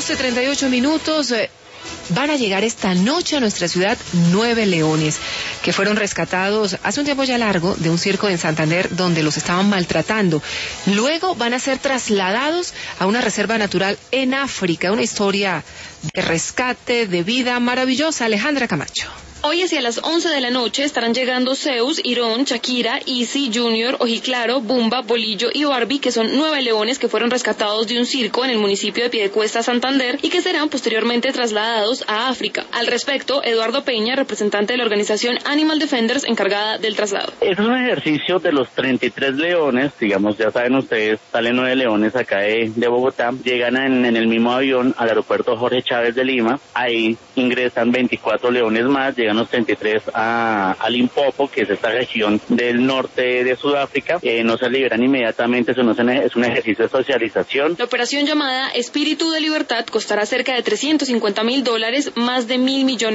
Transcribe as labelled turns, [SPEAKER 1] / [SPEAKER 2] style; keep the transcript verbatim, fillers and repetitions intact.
[SPEAKER 1] doce treinta y ocho minutos. Eh, van a llegar esta noche a nuestra ciudad nueve leones que fueron rescatados hace un tiempo ya largo de un circo en Santander donde los estaban maltratando. Luego van a ser trasladados a una reserva natural en África. Una historia de rescate, de vida maravillosa. Alejandra Camacho.
[SPEAKER 2] Hoy hacia las once de la noche estarán llegando Zeus, Irón, Shakira, Easy, Junior, Ojiclaro, Bumba, Bolillo y Barbie, que son nueve leones que fueron rescatados de un circo en el municipio de Piedecuesta, Santander, y que serán posteriormente trasladados a África. Al respecto, Eduardo Peña, representante de la organización Animal Defenders, encargada del traslado.
[SPEAKER 3] Es un ejercicio de los treinta y tres leones, digamos, ya saben ustedes, salen nueve leones acá de, de Bogotá, llegan en, en el mismo avión al aeropuerto Jorge Chávez de Lima, ahí ingresan veinticuatro leones más, llegan los treinta y tres a, a Limpopo, que es esta región del norte de Sudáfrica, eh, no se liberan inmediatamente, eso no es un ejercicio de socialización.
[SPEAKER 2] La operación llamada Espíritu de Libertad costará cerca de trescientos cincuenta mil dólares, más de mil millones